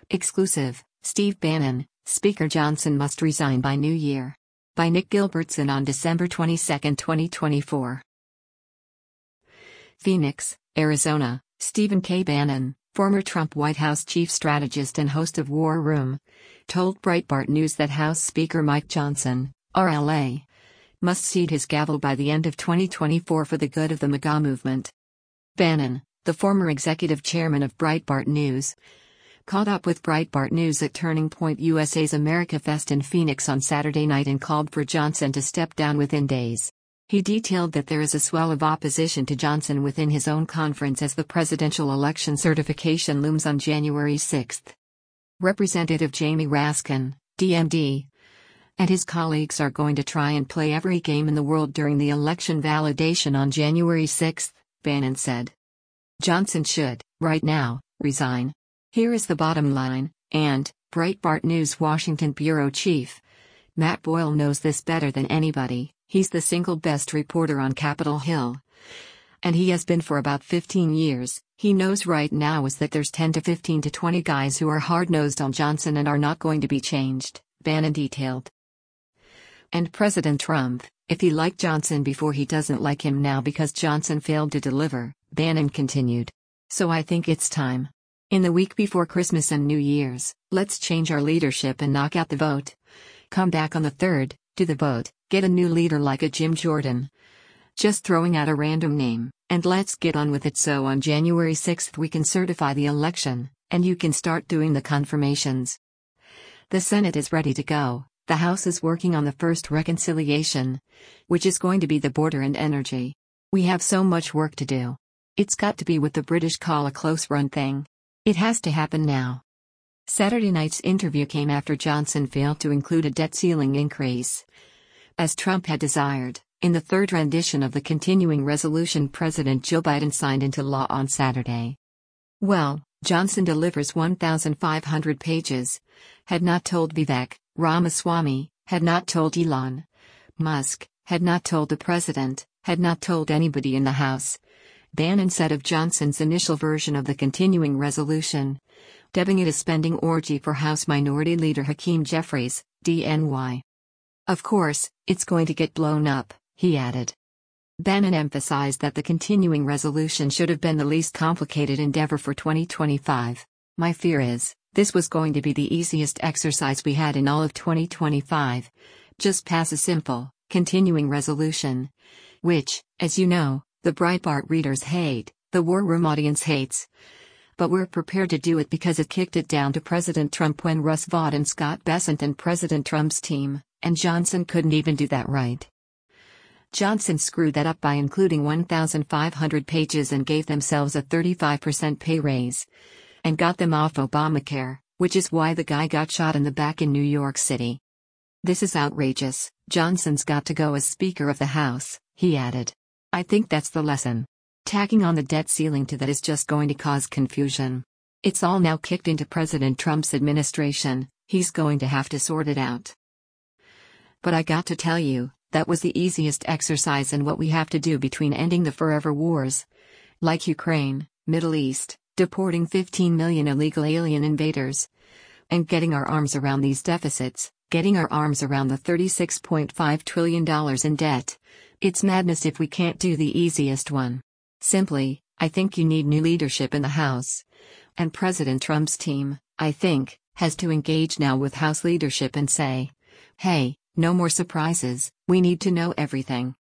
Exclusive, Steve Bannon, Speaker Johnson must resign by New Year. By Nick Gilbertson on December 22, 2024. Phoenix, Arizona, Stephen K. Bannon, former Trump White House chief strategist and host of War Room, told Breitbart News that House Speaker Mike Johnson, RLA, must cede his gavel by the end of 2024 for the good of the MAGA movement. Bannon, the former executive chairman of Breitbart News, caught up with Breitbart News at Turning Point USA's America Fest in Phoenix on Saturday night and called for Johnson to step down within days. He detailed that there is a swell of opposition to Johnson within his own conference as the presidential election certification looms on January 6. Representative Jamie Raskin, DMD, and his colleagues are going to try and play every game in the world during the election validation on January 6, Bannon said. Johnson should, right now, resign. Here is the bottom line, and Breitbart News Washington bureau chief Matt Boyle knows this better than anybody. He's the single best reporter on Capitol Hill. And he has been for about 15 years. He knows right now is that there's 10 to 15 to 20 guys who are hard-nosed on Johnson and are not going to be changed, Bannon detailed. And President Trump, if he liked Johnson before, he doesn't like him now because Johnson failed to deliver, Bannon continued. So I think it's time. In the week before Christmas and New Year's, let's change our leadership and knock out the vote. Come back on the 3rd, do the vote, get a new leader like a Jim Jordan. Just throwing out a random name, and let's get on with it so on January 6 we can certify the election, and you can start doing the confirmations. The Senate is ready to go, the House is working on the first reconciliation, which is going to be the border and energy. We have so much work to do. It's got to be what the British call a close run thing. It has to happen now. Saturday night's interview came after Johnson failed to include a debt ceiling increase, as Trump had desired, in the third rendition of the continuing resolution President Joe Biden signed into law on Saturday. Well, Johnson delivers 1,500 pages, had not told Vivek Ramaswamy, had not told Elon Musk, had not told the president, had not told anybody in the House. Bannon said of Johnson's initial version of the continuing resolution, dubbing it a spending orgy for House Minority Leader Hakeem Jeffries, DNY. Of course, it's going to get blown up, he added. Bannon emphasized that the continuing resolution should have been the least complicated endeavor for 2025. My fear is, this was going to be the easiest exercise we had in all of 2025. Just pass a simple, continuing resolution. Which, as you know, the Breitbart readers hate, the War Room audience hates. But we're prepared to do it because it kicked it down to President Trump when Russ Vought and Scott Bessent and President Trump's team, and Johnson couldn't even do that right. Johnson screwed that up by including 1,500 pages and gave themselves a 35% pay raise. And got them off Obamacare, which is why the guy got shot in the back in New York City. This is outrageous. Johnson's got to go as Speaker of the House, he added. I think that's the lesson. Tacking on the debt ceiling to that is just going to cause confusion. It's all now kicked into President Trump's administration, he's going to have to sort it out. But I got to tell you, that was the easiest exercise in what we have to do between ending the forever wars, like Ukraine, Middle East, deporting 15 million illegal alien invaders, and getting our arms around these deficits, getting our arms around the $36.5 trillion in debt. It's madness if we can't do the easiest one. Simply, I think you need new leadership in the House. And President Trump's team, I think, has to engage now with House leadership and say, hey, no more surprises, we need to know everything.